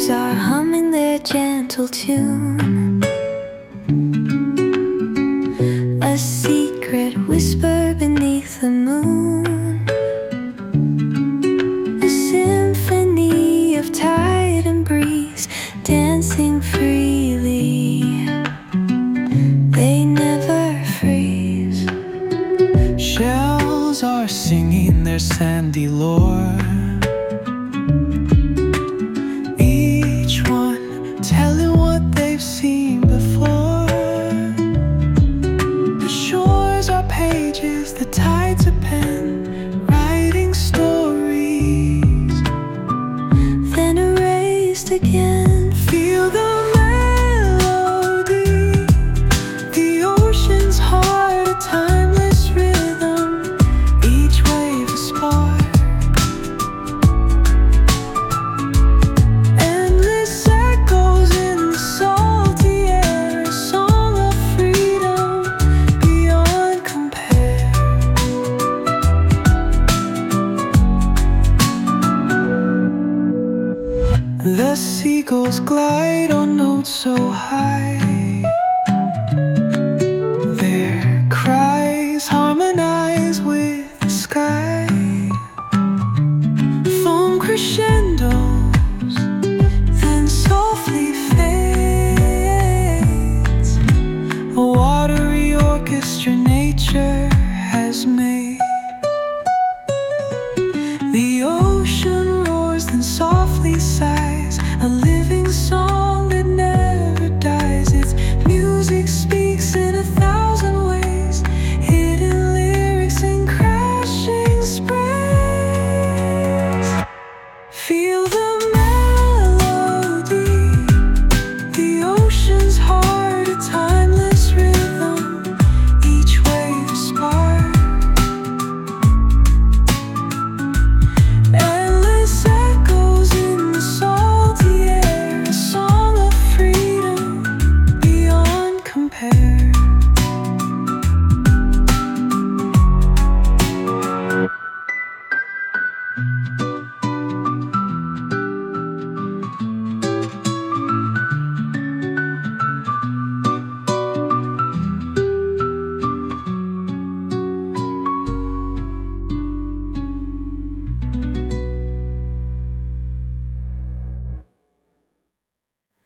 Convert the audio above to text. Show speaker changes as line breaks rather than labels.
bees are humming their gentle tune, a secret whisper beneath the moon, a symphony of tide and breeze dancing freely. They never freeze.
Shells are singing their sandy lore, each one telling what they've seen before. The shores are pages, the tide's a pen, writing stories,
then erased again.
Feel the melody, the ocean's heart, a timeless rhythm, each wave a spark. Endless echoes in the salty air, a song of freedom beyond compare. The seagulls glide on notes so high,